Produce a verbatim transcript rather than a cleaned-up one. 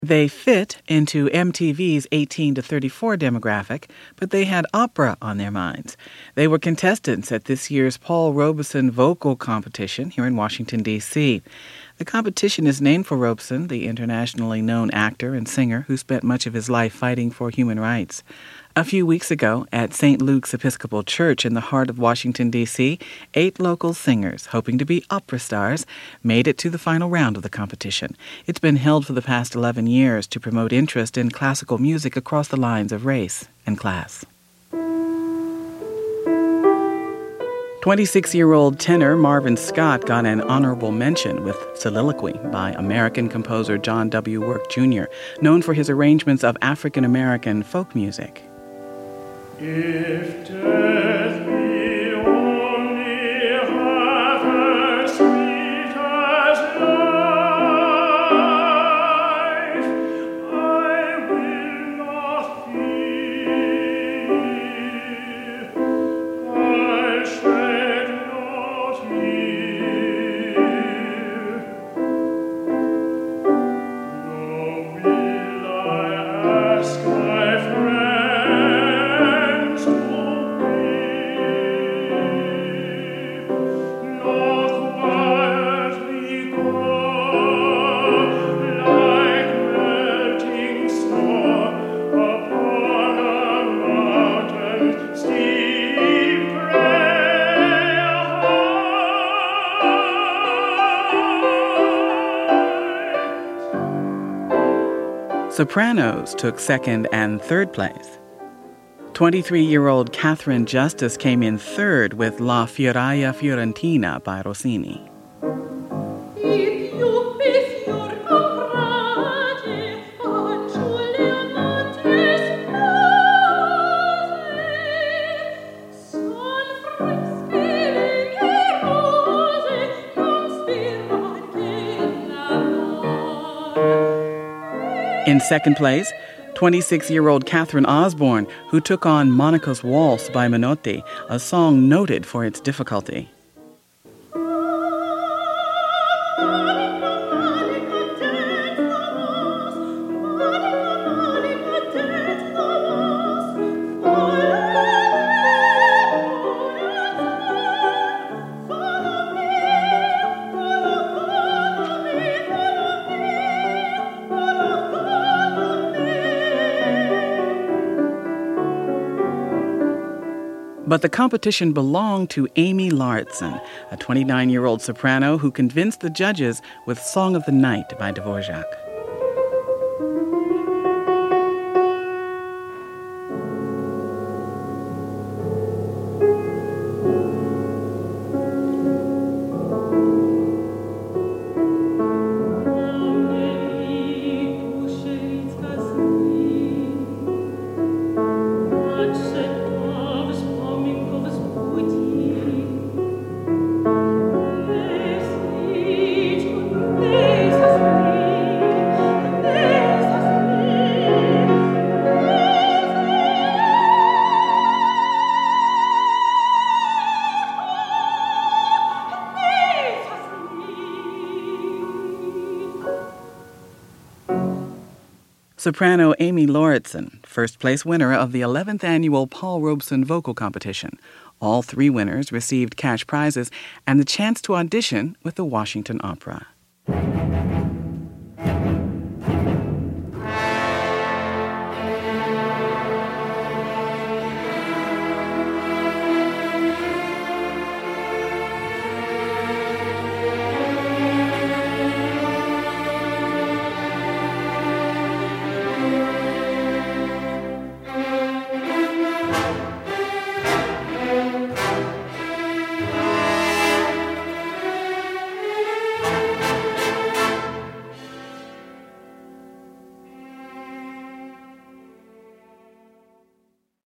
They fit into M T V's eighteen to thirty-four demographic, but they had opera on their minds. They were contestants at this year's Paul Robeson Vocal Competition here in Washington, D C The competition is named for Robeson, the internationally known actor and singer who spent much of his life fighting for human rights. A few weeks ago, at Saint Luke's Episcopal Church in the heart of Washington, D C, eight local singers, hoping to be opera stars, made it to the final round of the competition. It's been held for the past eleven years to promote interest in classical music across the lines of race and class. twenty-six-year-old tenor Marvin Scott got an honorable mention with Soliloquy by American composer John W. Work Junior, known for his arrangements of African-American folk music. If death be only half as sweet as life, I will not fear. I'll shed no tear. Nor will I ask my friends to weep, nor quietly go like melting snow upon a mountain steep gray heights. Sopranos took second and third place. twenty-three-year-old Catherine Justice came in third with La Fioraia Fiorentina by Rossini. In second place, twenty-six-year-old Catherine Osborne, who took on Monica's Waltz by Menotti, a song noted for its difficulty. But the competition belonged to Amy Lauritsen, a twenty-nine-year-old soprano who convinced the judges with Song of the Night by Dvorak. Soprano Amy Lauritsen, first-place winner of the eleventh annual Paul Robeson Vocal Competition. All three winners received cash prizes and the chance to audition with the Washington Opera.